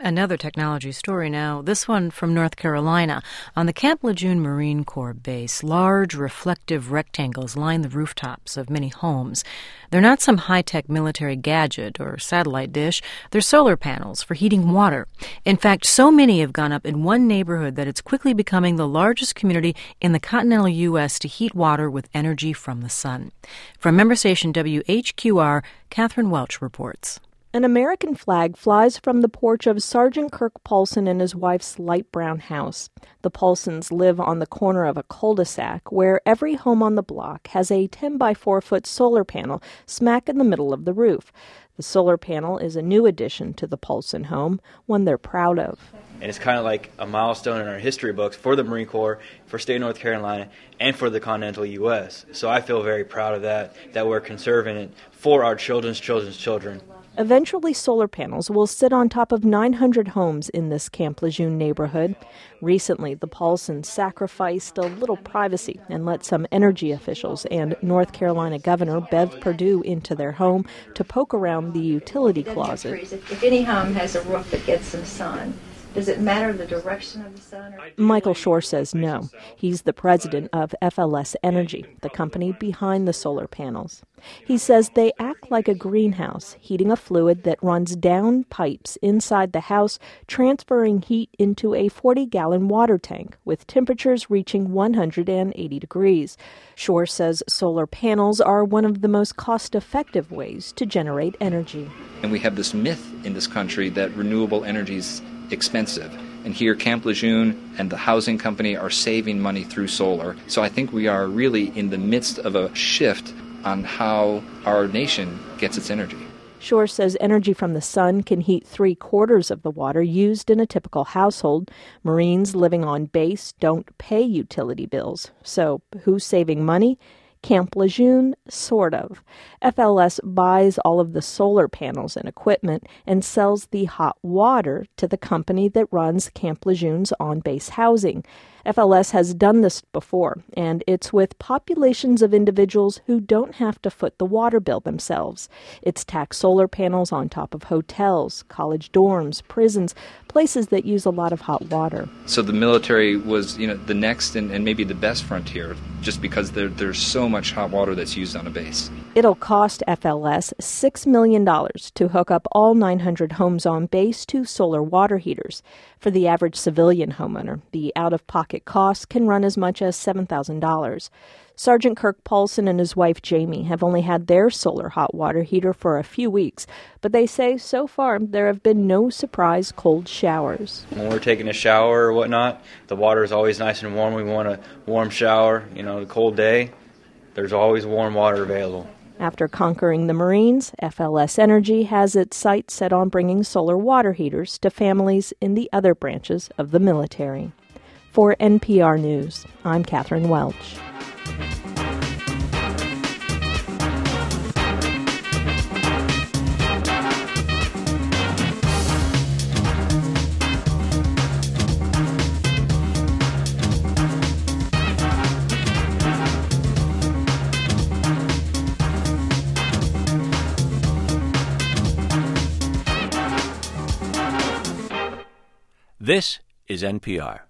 Another technology story now, this one from North Carolina. On the Camp Lejeune Marine Corps base, large reflective rectangles line the rooftops of many homes. They're not some high-tech military gadget or satellite dish. They're solar panels for heating water. In fact, so many have gone up in one neighborhood that it's quickly becoming the largest community in the continental U.S. to heat water with energy from the sun. From member station WHQR, Catherine Welch reports. An American flag flies from the porch of Sergeant Kirk Paulson and his wife's light brown house. The Paulsons live on the corner of a cul-de-sac where every home on the block has a 10-by-4-foot solar panel smack in the middle of the roof. The solar panel is a new addition to the Paulson home, one they're proud of. And it's kind of like a milestone in our history books for the Marine Corps, for state of North Carolina, and for the continental U.S. So I feel very proud of that we're conserving it for our children's children. Eventually, solar panels will sit on top of 900 homes in this Camp Lejeune neighborhood. Recently, the Paulsons sacrificed a little privacy and let some energy officials and North Carolina Governor Bev Perdue into their home to poke around the utility closet. If any home has a roof that gets some sun, does it matter the direction of the sun? Michael Shore says no. He's the president of FLS Energy, the company behind the solar panels. He says they act like a greenhouse, heating a fluid that runs down pipes inside the house, transferring heat into a 40-gallon water tank with temperatures reaching 180 degrees. Shore says solar panels are one of the most cost-effective ways to generate energy. And we have this myth in this country that renewable energy is expensive. And here Camp Lejeune and the housing company are saving money through solar. So I think we are really in the midst of a shift on how our nation gets its energy. Shore says energy from the sun can heat 3/4 of the water used in a typical household. Marines living on base don't pay utility bills. So who's saving money? Camp Lejeune, sort of. FLS buys all of the solar panels and equipment and sells the hot water to the company that runs Camp Lejeune's on-base housing. FLS has done this before, and it's with populations of individuals who don't have to foot the water bill themselves. It's tacked solar panels on top of hotels, college dorms, prisons, places that use a lot of hot water. So the military was, the next and maybe the best frontier, just because there's so much hot water that's used on a base. It'll cost FLS $6 million to hook up all 900 homes on base to solar water heaters. For the average civilian homeowner, the out-of-pocket cost can run as much as $7,000. Sergeant Kirk Paulson and his wife Jamie have only had their solar hot water heater for a few weeks, but they say so far there have been no surprise cold showers. When we're taking a shower or whatnot, the water is always nice and warm. We want a warm shower, a cold day. There's always warm water available. After conquering the Marines, FLS Energy has its sights set on bringing solar water heaters to families in the other branches of the military. For NPR News, I'm Catherine Welch. This is NPR.